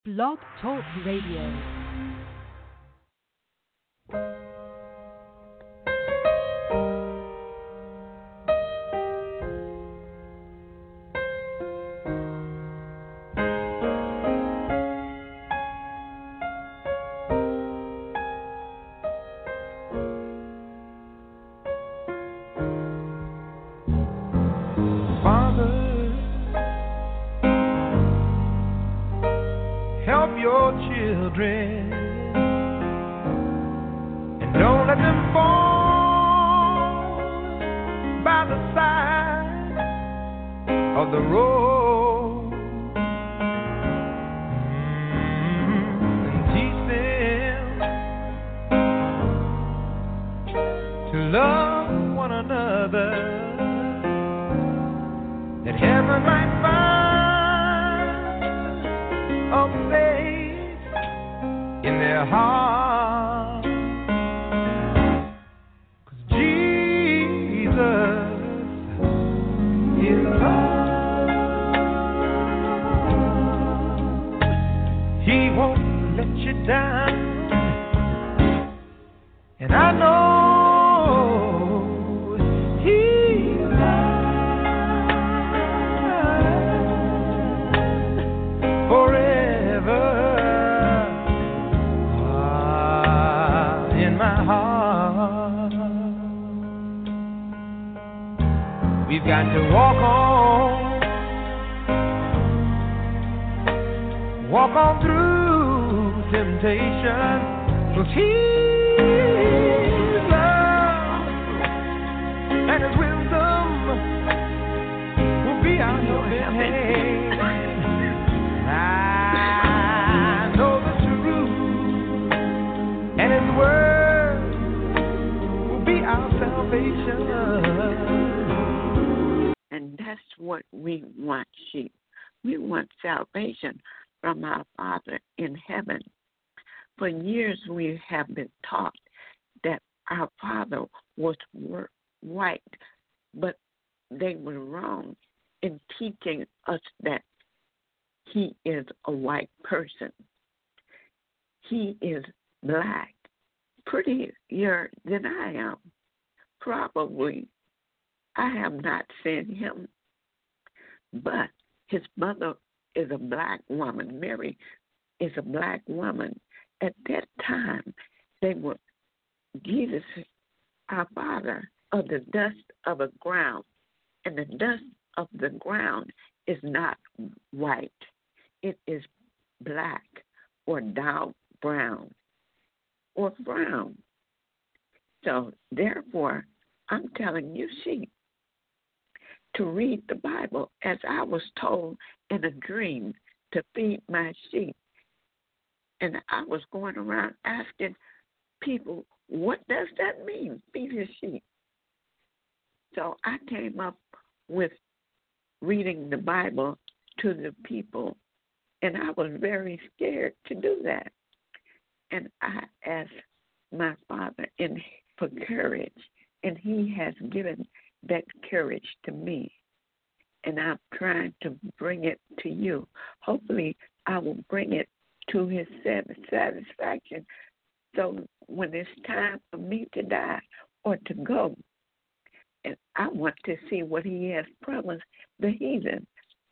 Blog Talk Radio. And that's what we want, sheep. We want salvation from our Father in heaven. For years we have been taught that our Father was white, but they were wrong in teaching us that He is a white person. He is black, prettier than I am. Probably I have not seen him, but his mother is a black woman. Mary is a black woman. At that time, they were Jesus, our Father, of the dust of the ground. And the dust of the ground is not white. It is black or dark brown or brown. So, therefore, I'm telling you, sheep, to read the Bible as I was told in a dream to feed my sheep. And I was going around asking people, what does that mean, feed your sheep? So I came up with reading the Bible to the people, and I was very scared to do that. And I asked my Father for courage, and He has given that courage to me. And I'm trying to bring it to you. Hopefully, I will bring it to His satisfaction. So when it's time for me to die or to go, and I want to see what He has promised the heathen.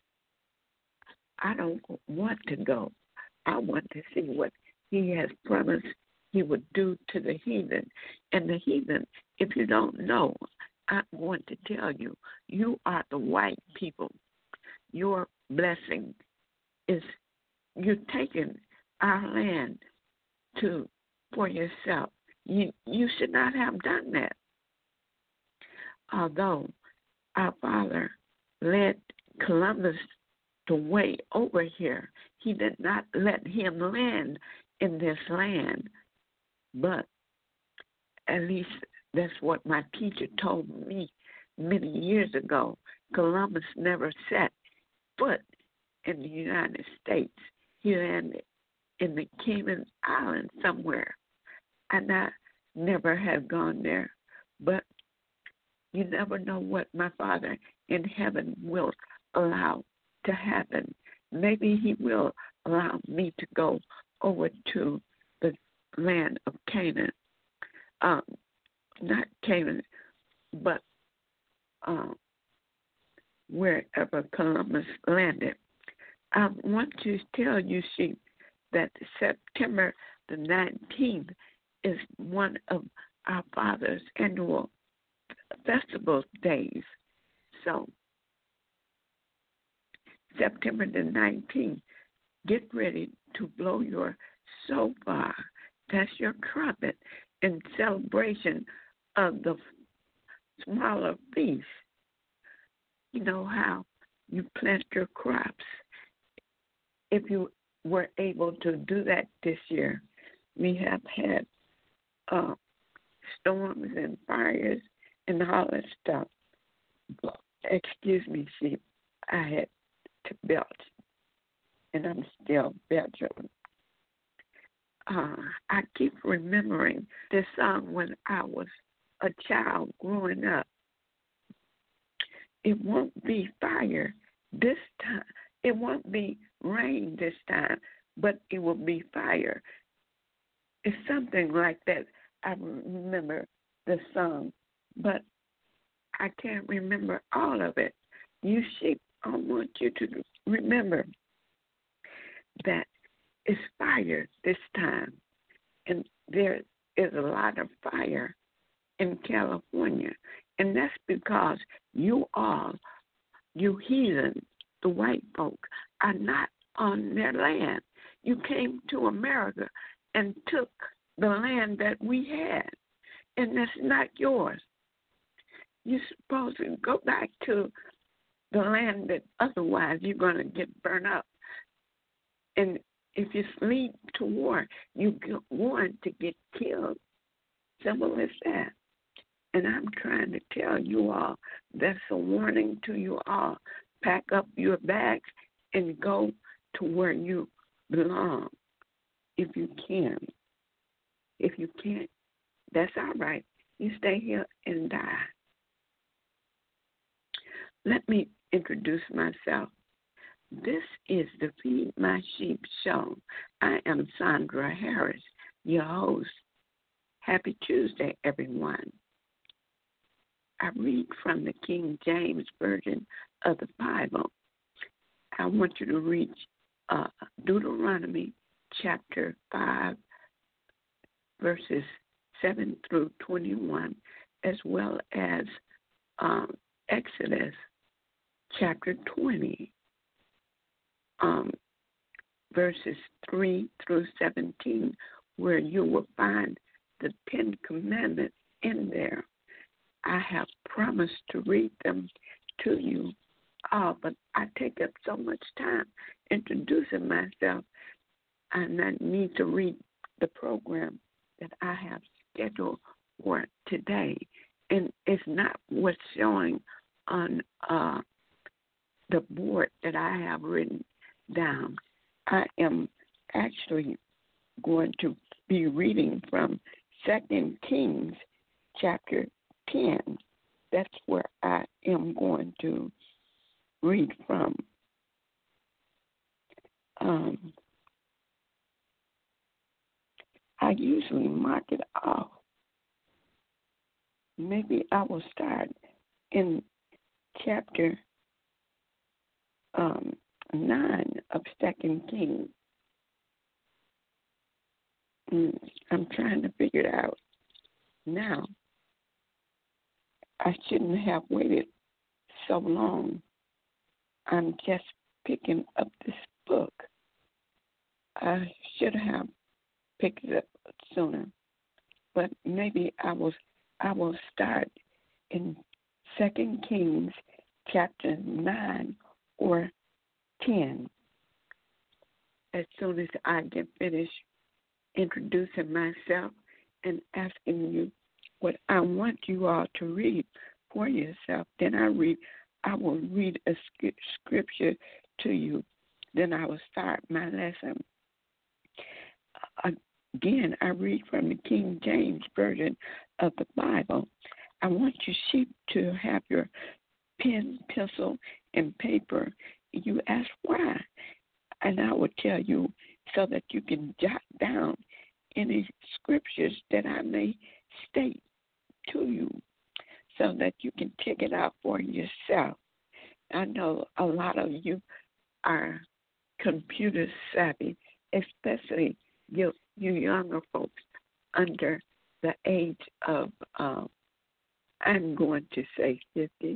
I don't want to go. I want to see what He has promised He would do to the heathen. And the heathen, if you don't know, I want to tell you, you are the white people. Your blessing is you're taking our land for yourself. You should not have done that. Although our Father led Columbus the way over here, He did not let him land in this land. But at least that's what my teacher told me many years ago. Columbus never set foot in the United States. He landed in the Cayman Islands somewhere. And I never have gone there. But you never know what my Father in heaven will allow to happen. Maybe He will allowed me to go over to the land of Canaan. Not Canaan, but wherever Columbus landed. I want to tell you, sheep, that September the 19th is one of our Father's annual festival days. So, September the 19th, get ready to blow your shofar. That's your trumpet in celebration of the smaller feast. You know how you plant your crops. If you were able to do that this year, we have had storms and fires and all that stuff. Excuse me, sheep. I had to belch, and I'm still belching. I keep remembering this song when I was a child growing up. It won't be fire this time. It won't be rain this time, but it will be fire. It's something like that. I remember the song, but I can't remember all of it. You sheep, I want you to remember that it's fire this time, and there is a lot of fire in California, and that's because you heathen, the white folk, are not on their land. You came to America and took the land that we had, and that's not yours. You're supposed to go back to the land that otherwise you're going to get burned up. And if you lead to war, you're going to get killed. Simple as that. And I'm trying to tell you all, that's a warning to you all. Pack up your bags and go to where you belong, if you can. If you can't, that's all right. You stay here and die. Let me introduce myself. This is the Feed My Sheep show. I am Sandra Harris, your host. Happy Tuesday, everyone. I read from the King James Version of the Bible. I want you to read Deuteronomy chapter 5, verses 7 through 21, as well as Exodus chapter 20, verses 3 through 17, where you will find the 10 Commandments in there. I have promised to read them to you all, but I take up so much time introducing myself, and I need to read the program that I have scheduled for today. And it's not what's showing on the board that I have written down. I am actually going to be reading from 2 Kings chapter 10. That's where I am going to read from. I usually mark it off. Maybe I will start in chapter 9 of 2 Kings. I'm trying to figure it out now. I shouldn't have waited so long. I'm just picking up this book. I should have picked it up sooner, but maybe I will start in 2 Kings chapter 9 or 10 as soon as I get finished introducing myself and asking you what I want you all to read for yourself. Then I will read a scripture to you. Then I will start my lesson. Again, I read from the King James Version of the Bible. I want you sheep to have your pen, pencil, and paper. You ask why. And I will tell you so that you can jot down any scriptures that I may state to you so that you can check it out for yourself. I know a lot of you are computer savvy, especially you younger folks under the age of, I'm going to say 50.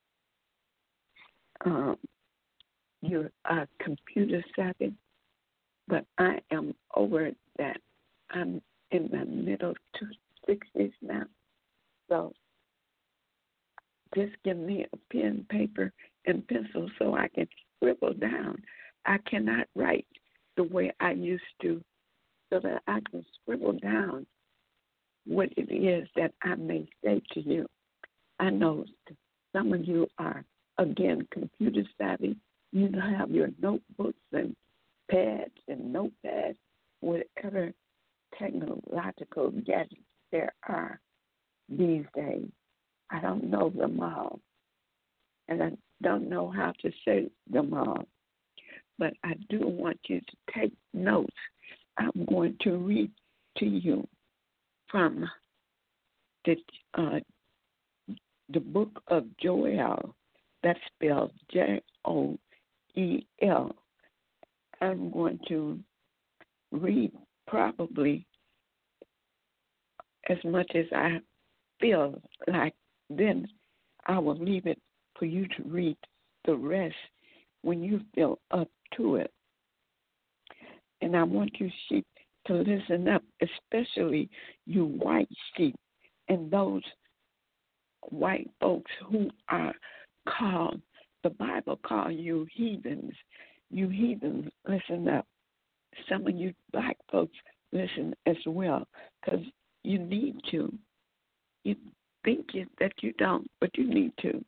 You are computer savvy, but I am over that. I'm in my middle to 60s now. So just give me a pen, paper, and pencil so I can scribble down. I cannot write the way I used to, so that I can scribble down what it is that I may say to you. I know some of you are, again, computer savvy. You have your notebooks and pads and notepads, whatever technological gadgets there are these days. I don't know them all, and I don't know how to say them all, but I do want you to take notes. I'm going to read to you from the book of Joel. That's spelled Joel. I'm going to read probably as much as I feel like. Then I will leave it for you to read the rest when you feel up to it. And I want you sheep to listen up, especially you white sheep and those white folks who are called, the Bible calls you heathens. You heathens, listen up. Some of you black folks listen as well, because you need to. You think that you don't, but you need to.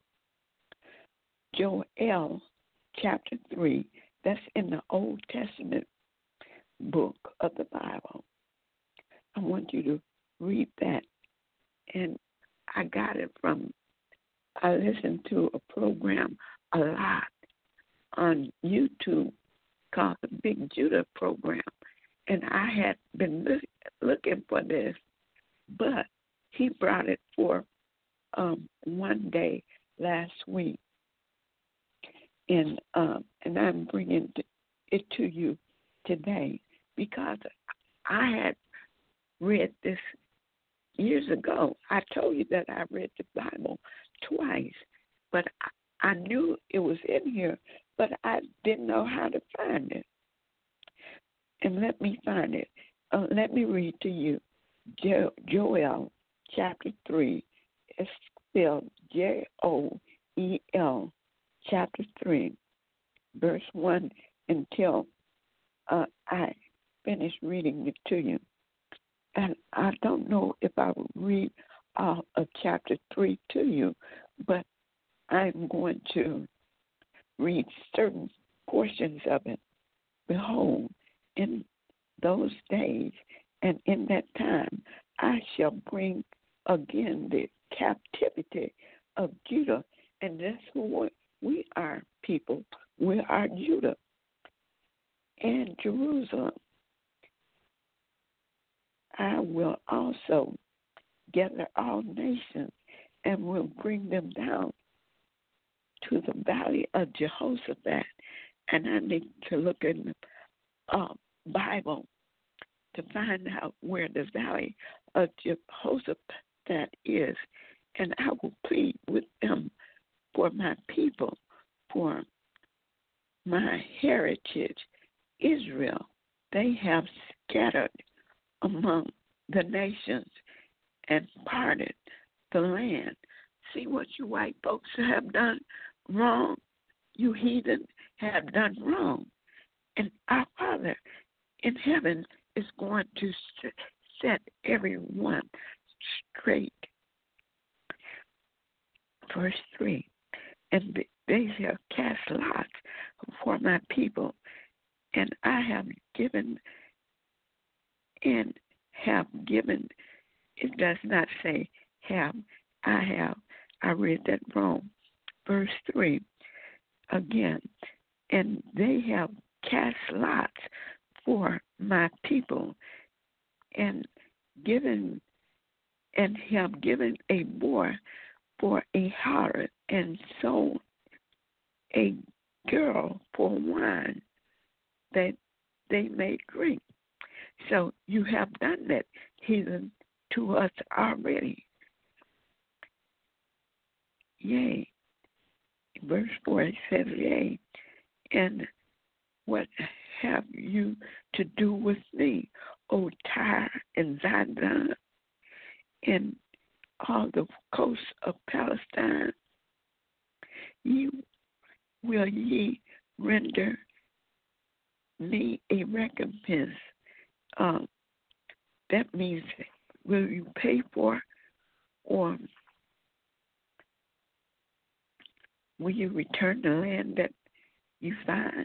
Joel chapter 3, that's in the Old Testament book of the Bible. I want you to read that. And I got it I listened to a program a lot on YouTube called the Big Judah Program. And I had been looking for this, but he brought it for one day last week. And I'm bringing it to you today because I had read this years ago. I told you that I read the Bible twice, but I knew it was in here, but I didn't know how to find it. And let me find it. Let me read to you Joel chapter 3. It's spelled Joel, chapter 3, verse 1 until I finish reading it to you. And I don't know if I will read all of chapter 3 to you, but I'm going to read certain portions of it. Behold, in those days and in that time, I shall bring again the captivity of Judah. And that's who we are, people. We are Judah and Jerusalem. I will also gather all nations and will bring them down to the valley of Jehoshaphat. And I need to look in the Bible to find out where the valley of Jehoshaphat is. And I will plead with them for my people, for my heritage, Israel. They have scattered among the nations and parted the land. See what you white folks have done wrong? You heathen have done wrong. And our Father in heaven is going to set everyone straight. Verse 3, and they shall cast lots for my people, and I have given, it does not say have, I read that wrong. Verse 3, again, and they have cast lots for my people, and have given a boy for a harlot, and sold a girl for wine that they may drink. So you have done that, heathen, to us already. Yea. Verse 4 it says, yea, and what have you to do with me, O Tyre and Zidon, and all the coasts of Palestine? Will ye render me a recompense? That means, will you pay for, or will you return the land that you find?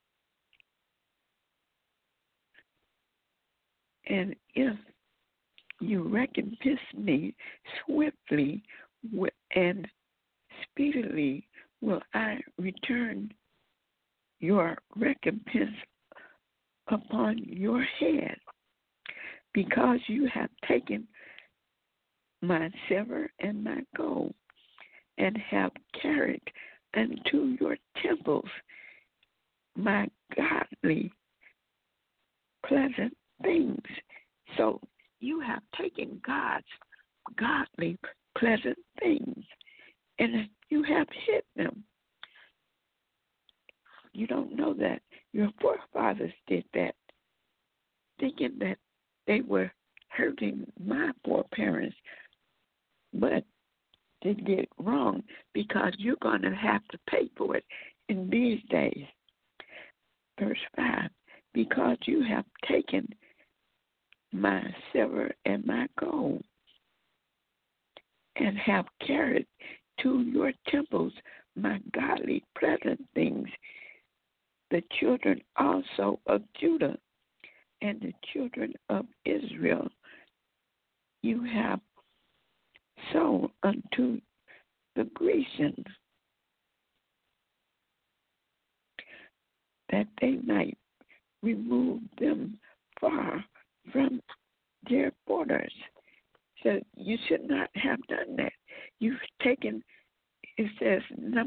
And if you recompense me swiftly and speedily, will I return your recompense upon your head, because you have taken my silver and my gold, and have carried unto your temples my godly, pleasant things. So you have taken God's godly, pleasant things, and you have hid them. You don't know that. Your forefathers did that, thinking that they were hurting my foreparents, but they did it wrong, because you're going to have to pay for it in these days. Verse 5, because you have taken my silver and my gold, and have carried to your temples my godly pleasant things, the children also of Judah and the children of Israel you have sold unto the Grecians, that they might remove them far from their borders. So you should not have done that. You've taken, it says,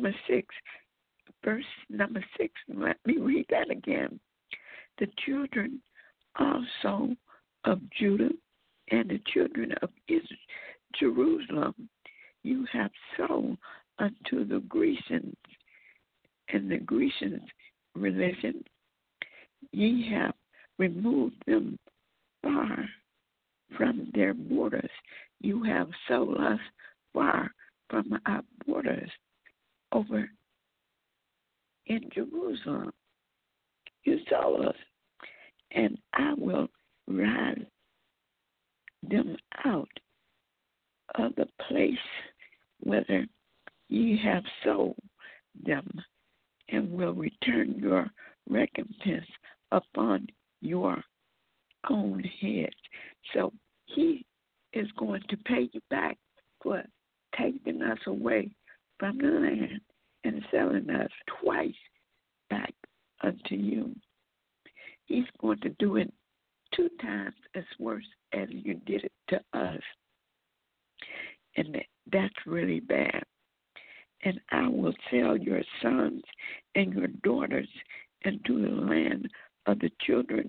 verse number 6, let me read that again. The children also of Judah and the children of Jerusalem you have sold unto the Grecians, and the Grecians' religion, ye have removed them far from their borders. You have sold us far from our borders over in Jerusalem. You sold us, and I will drive them out of the place whither ye have sold them, and will return your recompense upon your own head. So he is going to pay you back for taking us away from the land and selling us twice back unto you. He's going to do it 2 times as worse as you did it to us. And that's really bad. And I will sell your sons and your daughters into the land of the children.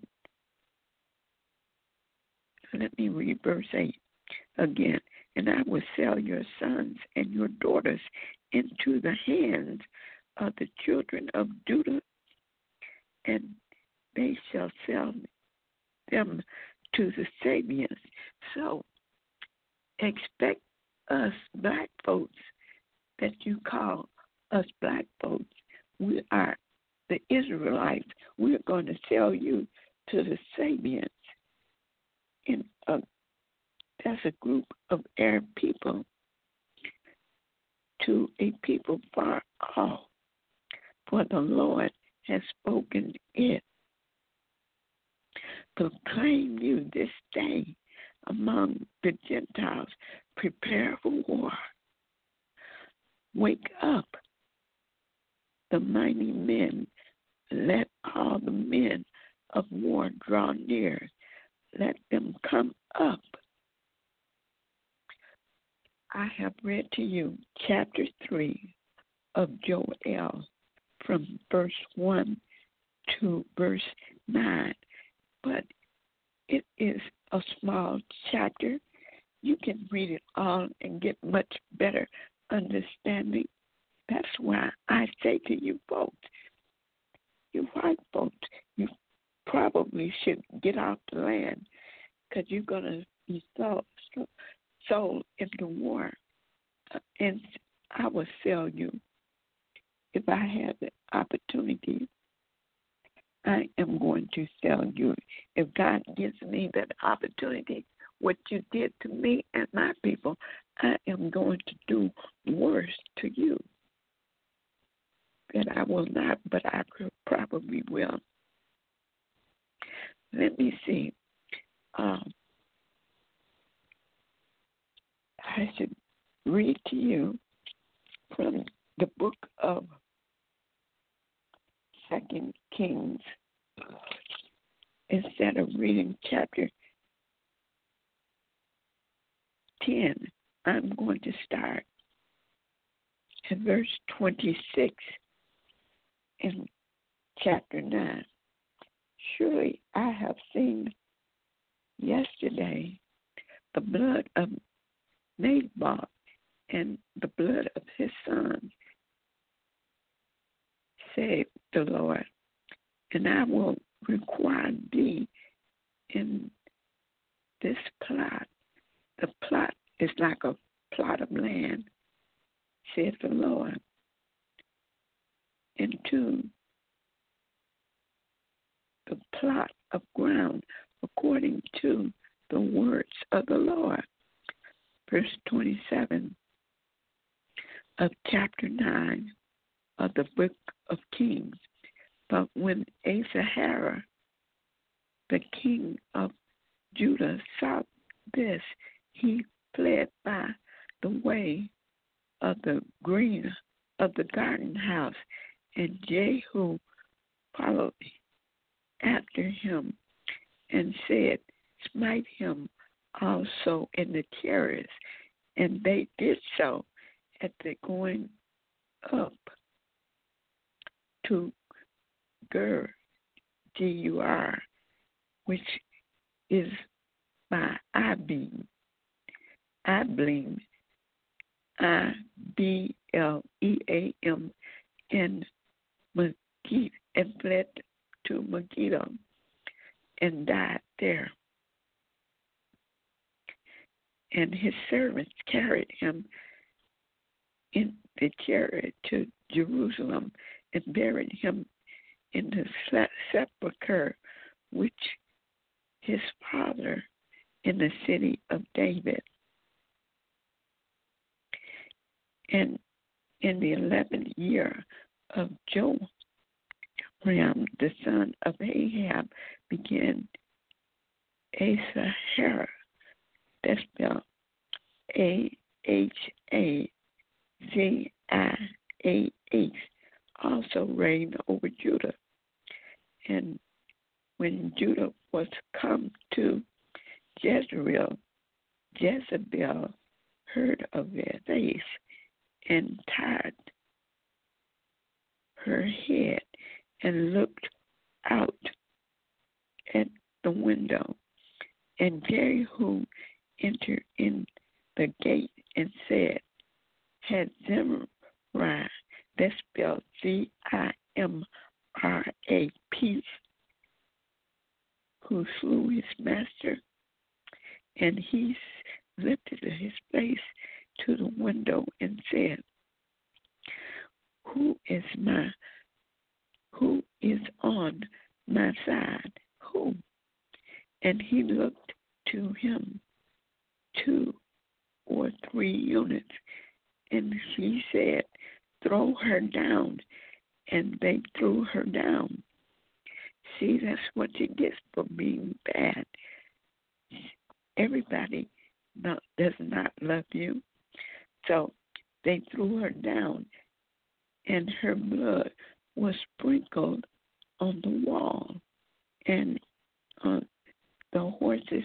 Let me read verse 8 again. And I will sell your sons and your daughters into the hands of the children of Judah, and they shall sell them to the Sabians. So expect us black folks, that you call us black folks, we are the Israelites. We're going to sell you to the Sabians. That's a group of Arab people, to a people far off, for the Lord has spoken it. Proclaim you this day among the Gentiles, prepare for war. Wake up, the mighty men, let all the men of war draw near. Let them come up. I have read to you chapter 3 of Joel from verse 1 to verse 9. But it is a small chapter. You can read it all and get much better understanding. That's why I say to you folks, you white folks, you probably should get off the land because you're going to be sold into war. And I will sell you if I had the opportunity. I am going to sell you. If God gives me that opportunity, what you did to me and my people, I am going to do worse to you. That I will not, but I probably will. Let me see. I should read to you from the book of 2 Kings instead of reading chapter 10. I'm going to start at verse 26 in chapter 9. Surely I have seen yesterday the blood of Naboth and the blood of his sons, said the Lord, and I will require thee in this plot. The plot is like a plot of land, said the Lord, into the plot of ground according to the words of the Lord. Verse 27 of chapter 9 of the book of Kings. But when Ahasuerus, the king of Judah, saw this, he fled by the way of the green of the garden house, and Jehu followed after him and said, smite him also in the chariots. And they did so at the going up to Gur, Gur, which is by Ibleam, Ibleam, and Megiddo, and fled to Megiddo and died there. And his servants carried him in the chariot to Jerusalem and buried him in the sepulchre which his father in the city of David. And in the 11th year of Joram, the son of Ahab, began Ahasuerus, that's spelled Ahazah, also reigned over Judah. And when Judah was come to Jezreel, Jezebel heard of this and tied her head and looked out at the window. And Jehu entered in the gate and said, had Zimri, that's spelled Zimra, peace, who slew his master, and he lifted his face to the window and said, Who is on my side? Who? And he looked to him 2 or 3 units, and he said, Throw her down. And they threw her down. See, that's what you get for being bad. Everybody does not love you. So they threw her down, and her blood was sprinkled on the wall and on the horses,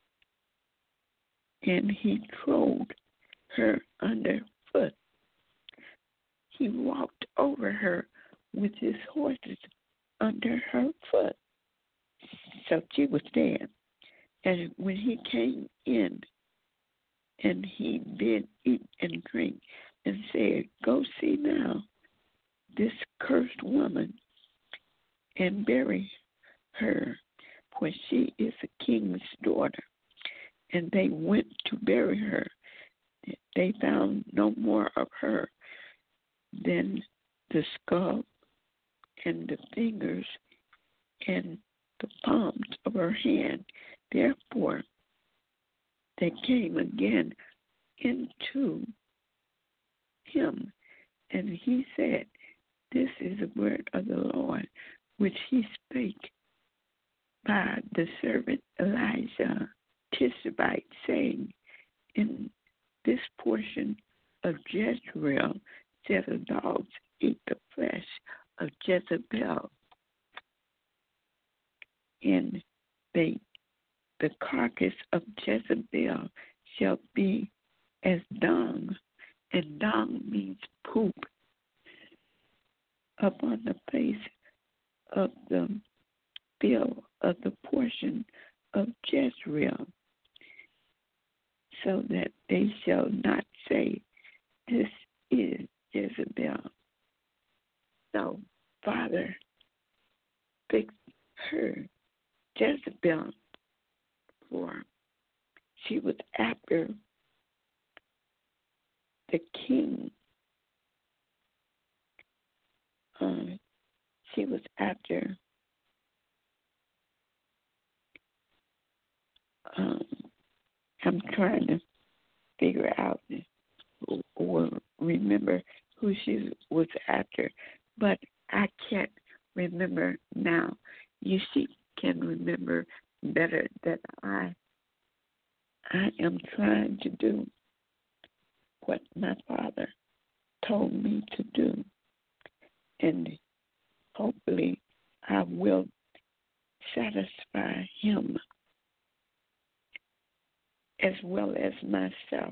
and he trod her underfoot. He walked over her with his horses under her foot. So she was dead. And when he came in, and he bid eat and drink, and said, Go see now this cursed woman, and bury her, for she is a king's daughter. And they went to bury her. They found no more of her than the skull and the fingers and the palms of her hand. Therefore, they came again into him, and he said, This is the word of the Lord, which he spake by the servant Elijah Tishbite, saying, In this portion of Jezreel shall the dogs eat the flesh of Jezebel, and the carcass of Jezebel shall be as dung, and dung means poop, upon the face of the field of the portion of Jezreel, so that they shall not say, This is Jezebel. So, Father, fix her, Jezebel, for she was after the king. She was after I'm trying to figure out or remember who she was after, but I can't remember now. You see, can remember better than I am trying to do what my Father told me to do, and hopefully I will satisfy him as well as myself.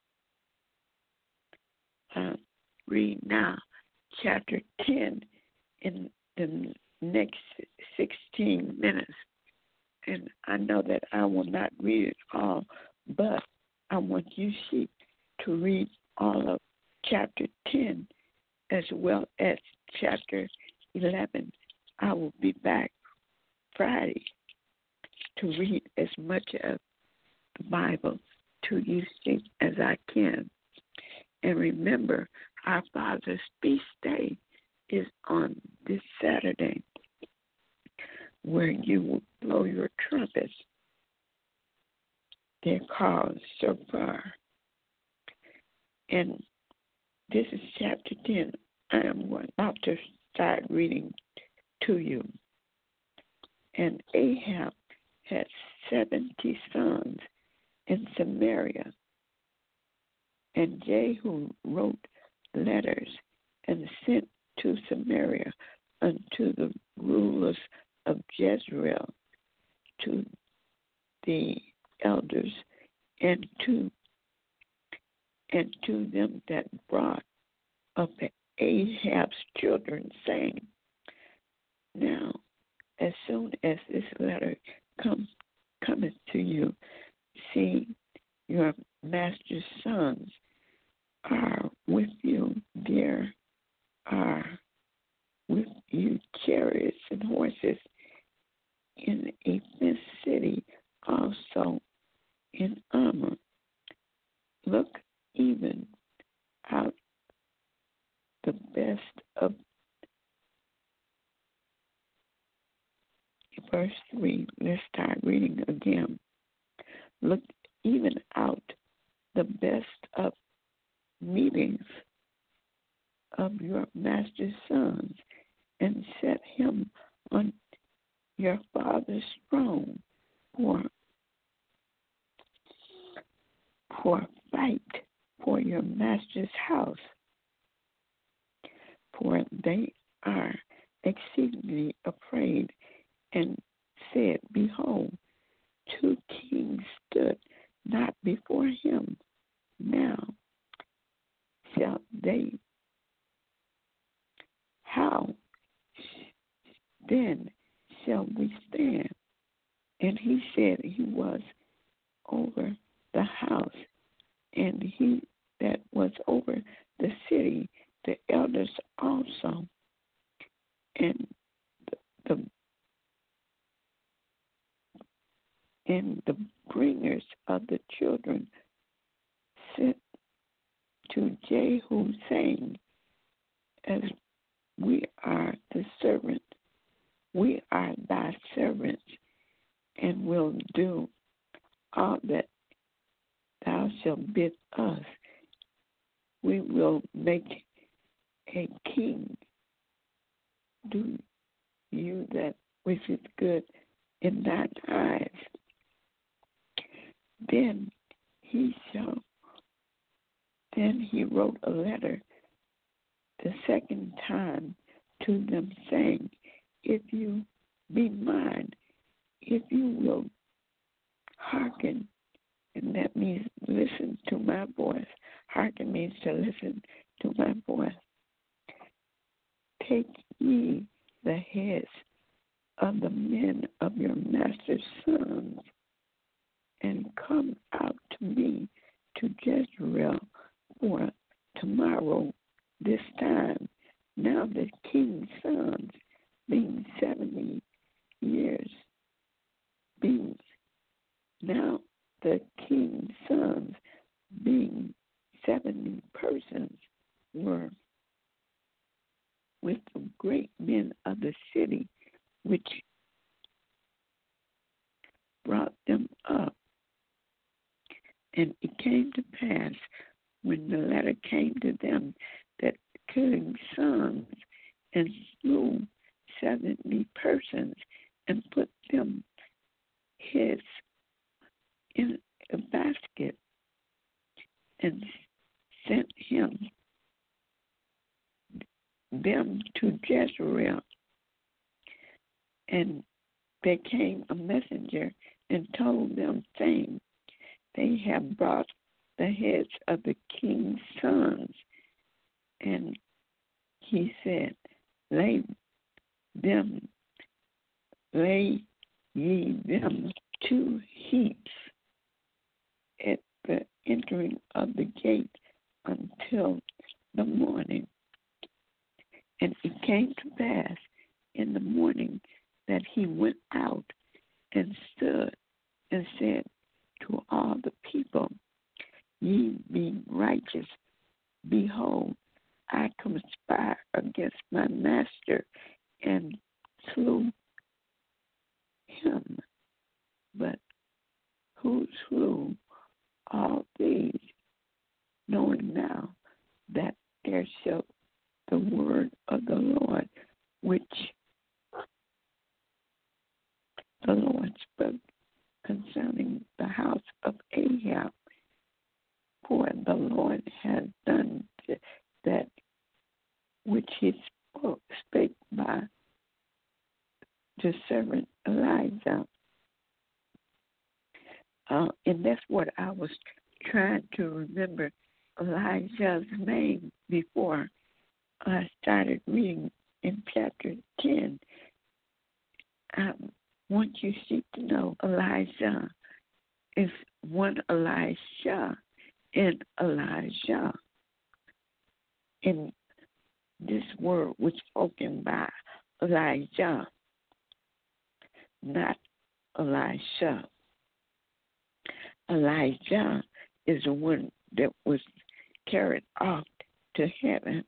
Read now chapter 10 in the next 16 minutes. And I know that I will not read it all, but I want you sheep to read all of chapter 10 as well as chapter 11. I will be back Friday to read as much of the Bible to you sheep as I can. And remember, our Father's feast day is on this Saturday, where you will blow your trumpets. They're called shofar. And this is chapter 10. I am about to start reading to you. And Ahab had 70 sons in Samaria. And Jehu wrote letters and sent to Samaria unto the rulers of Jezreel, to the elders, and to them that brought up Ahab's children, saying, Now, as soon as this letter cometh to you, see, your master's sons are with you. There are with you chariots and horses in a fenced city, also in armor. Look even out the best of verse 3. Let's start reading again. Look even out the best of meetings of your master's sons, and set him on your father's throne for fight for your master's house. For they are exceedingly afraid and said, Behold, two kings stood not before him. Now shall they, how then shall we stand? And he said he was over the house, and he that was over the city, the elders also, and the bringers of the children sent to Jehu, saying, As we are the servant, we are thy servants, and will do all that thou shalt bid us. We will make a king. Do you that which is good in thine eyes. Then he wrote a letter the second time to them, saying, If you be mine, if you will hearken, and that means listen to my voice. Hearken means to listen to my voice. Take ye the heads of the men of your master's sons, and come out to me to Jezreel for tomorrow this time. Now the king's sons, being 70 years, now the king's sons, being 70 persons, were with the great men of the city, which brought them up. And it came to pass, when the letter came to them, that the king's sons and slew 70 persons, and put them heads in a basket, and sent them to Jezreel. And there came a messenger and told them, saying, They have brought the heads of the king's sons. And he said, Lay ye them 2 heaps at the entering of the gate until the morning. And it came to pass in the morning that he went out and stood and said to all the people, Ye be righteous. Behold, I conspire against my master and slew him. But who slew all these, knowing now that there shall the word of the Lord, which the Lord spoke concerning the house of Ahab, for the Lord has done that which he spake by the servant Elijah. And that's what I was trying to remember Elijah's name before I started reading in chapter 10. I want you to know Elijah is one Elisha and Elijah. And this word was spoken by Elijah, not Elisha. Elijah is the one that was carried off to heaven.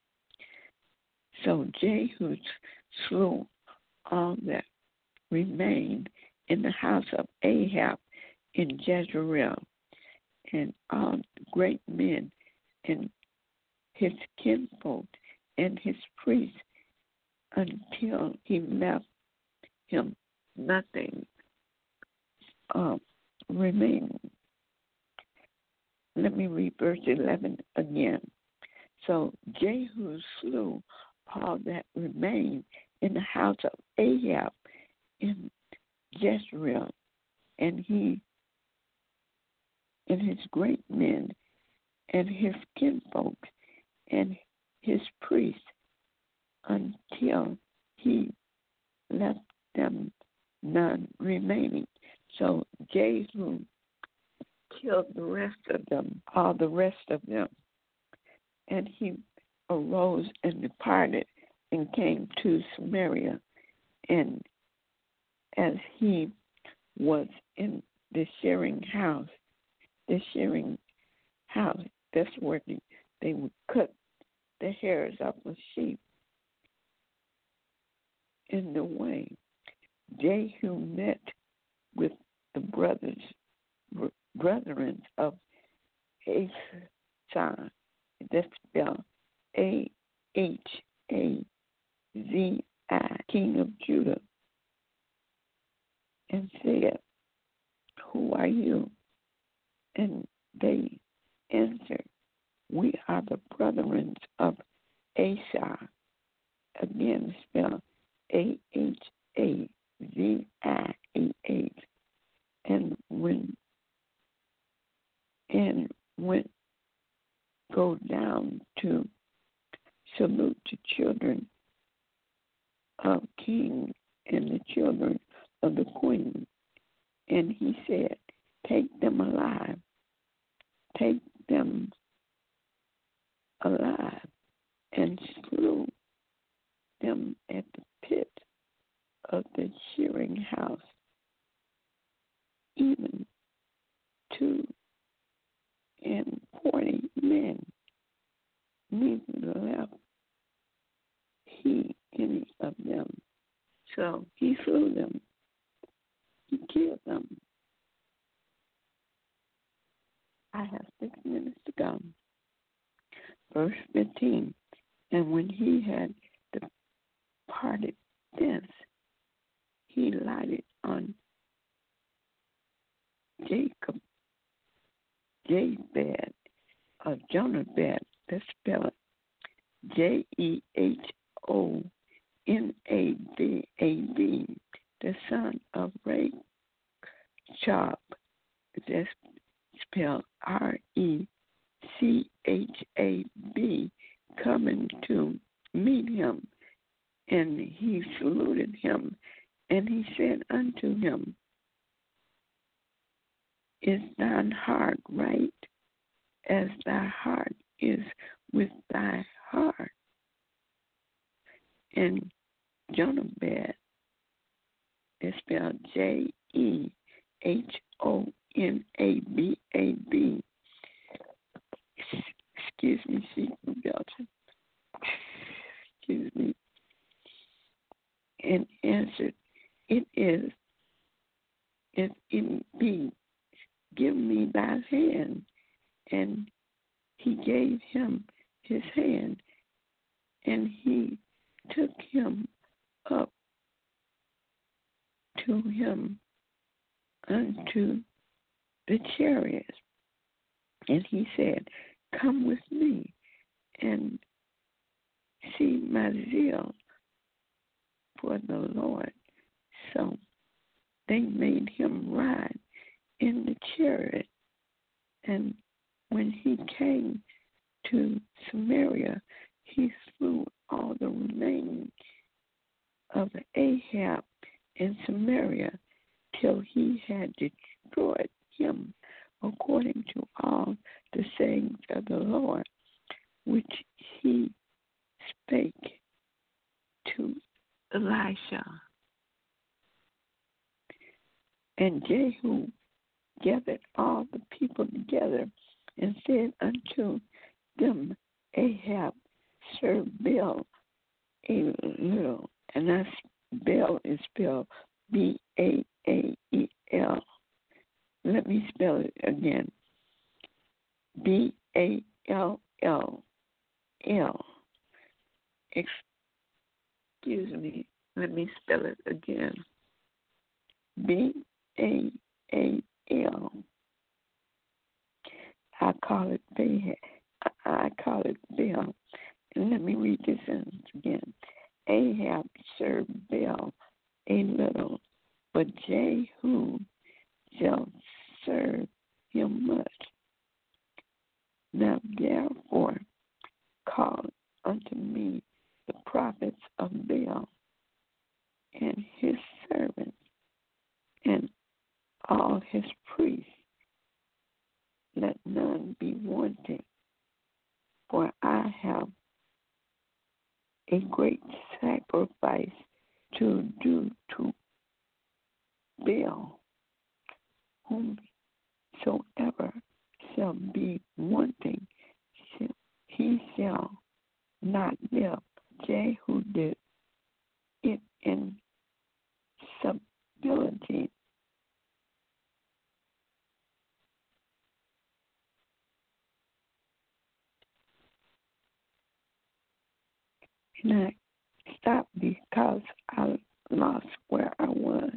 So Jehu slew all that remained in the house of Ahab in Jezreel, and all the great men and his kinfolk and his priests, until he left him nothing remaining. Let me read verse 11 again. So Jehu slew all that remained in the house of Ahab in Jezreel, and he and his great men and his kinfolks and his priests, until he left them none remaining. So Jehu killed the rest of them, all the rest of them. And he arose and departed and came to Samaria. And as he was in the shearing house, that's where they would cut the hairs off of sheep. In the way, Jehu met with the brethren of Asa, that's spelled Ahazi, king of Judah, and said, "Who are you?" And they answered, "We are the brethren of Asa," again spelled Ahaziah. And when go down to salute the children of king and the children of the queen. And he said, take them alive, and slew them at the pit of the shearing house, even 240 men. Neither left he any of them. So he slew them. He killed them. I have 6 minutes to go. Verse 15. And when he had departed thence, he lighted on Jabed, Jonadab, that's spelled Jehonadab, the son of Rechab, that's spelled Rechab, coming to meet him. And he saluted him, and he said unto him, Is thine heart right, as thy heart is with thy heart? And Jonadab is spelled Jehonadab. Excuse me, Secret Belgium. Excuse me. And answered, It is, if it be, give me thy hand. And he gave him his hand, and he took him up to him unto the chariot. And he said, Come with me, and see my zeal for the Lord. So they made him ride in the chariot. And when he came to Samaria, he slew all the remaining of Ahab in Samaria till he had destroyed him, according to all the sayings of the Lord, which he spake to Elisha. And Jehu gathered all the people together and said unto them, Ahab served Baal a little, and that Baal is spelled Baal. Let me spell it again. Ball. Excuse me. Let me spell it again. Baal. I call it Baal. And let me read this in again. Ahab served Baal a little, but Jehu shall serve him much. Now therefore call unto me the prophets of Baal and his servants and all his priests. Let none be wanting, for I have a great sacrifice to do to Baal. Whomsoever shall be wanting, he shall not live. Jehu did it in subtlety. And I stopped because I lost where I was,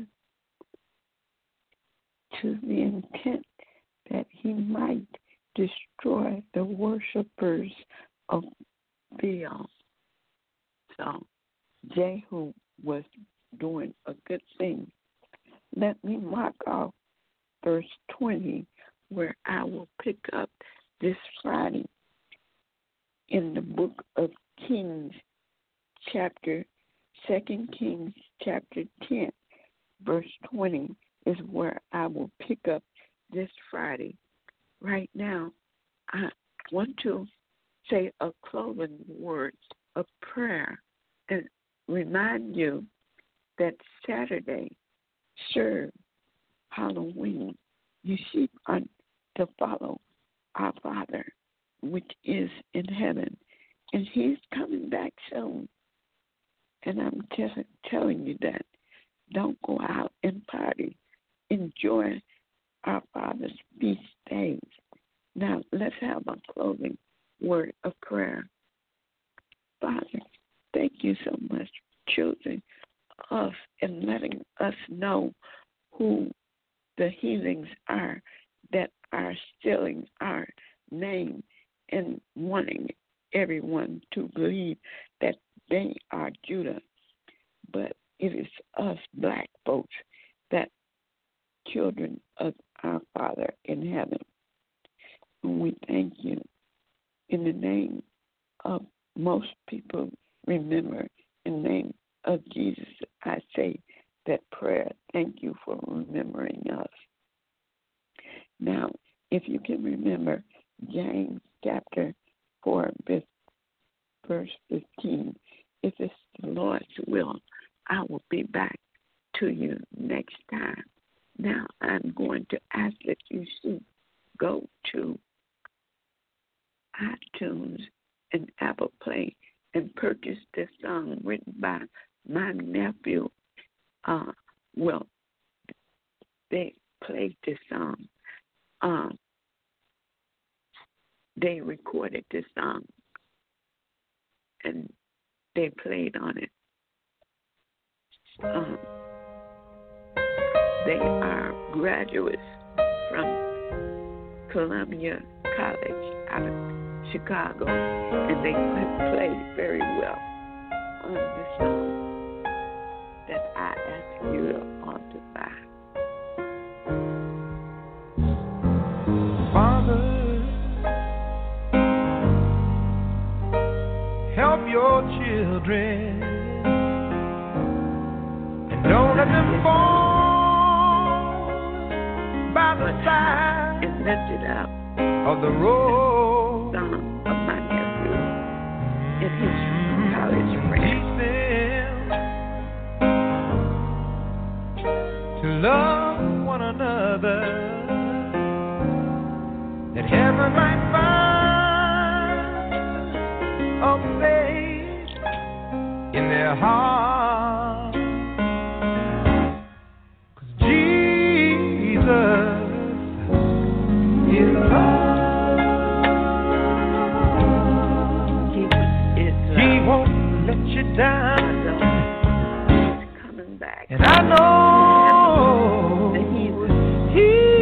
to the intent that he might destroy the worshipers of Baal. So Jehu was doing a good thing. Let me mark off verse 20, where I will pick up this Friday in the book of Kings, 2 Kings chapter 10, verse 20 is where I will pick up this Friday. Right now, I want to say a closing word of prayer and remind you that Saturday serve Halloween. You are to follow our Father, which is in heaven, and He's coming back soon. And I'm telling you that. Don't go out and party. Enjoy our Father's feast days. Now, let's have a closing word of prayer. Father, thank you so much for choosing us and letting us know who the heathens are that are stealing our name and wanting everyone to believe that they are Judah. But it is us black folks that children of our Father in heaven. And we thank you. In the name of most people remember, in the name of Jesus, I say that prayer. Thank you for remembering us. Now, if you can remember James chapter 4, verse 15, if it's the Lord's will, I will be back to you next time. Now, I'm going to ask that you go to iTunes and Apple Play and purchase this song written by my nephew. They played this song. They recorded this song and they played on it. They are graduates from Columbia College out of Chicago, and they played very well on this song that I ask you all to buy. Father, help your children and don't let them fall by the side and lift it up of the road. Song of my nephew and his college friends. Teach them to love one another, that heaven might find a place in their heart. 'Cause Jesus is love. He won't let you down. He's coming back. And I know that he He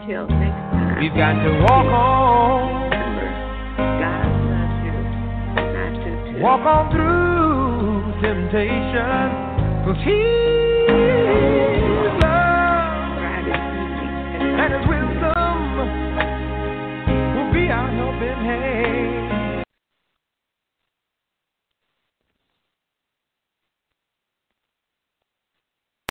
Until next time. We've got to walk on. Remember, God loves you. And I do too. Walk on through temptation. 'Cause He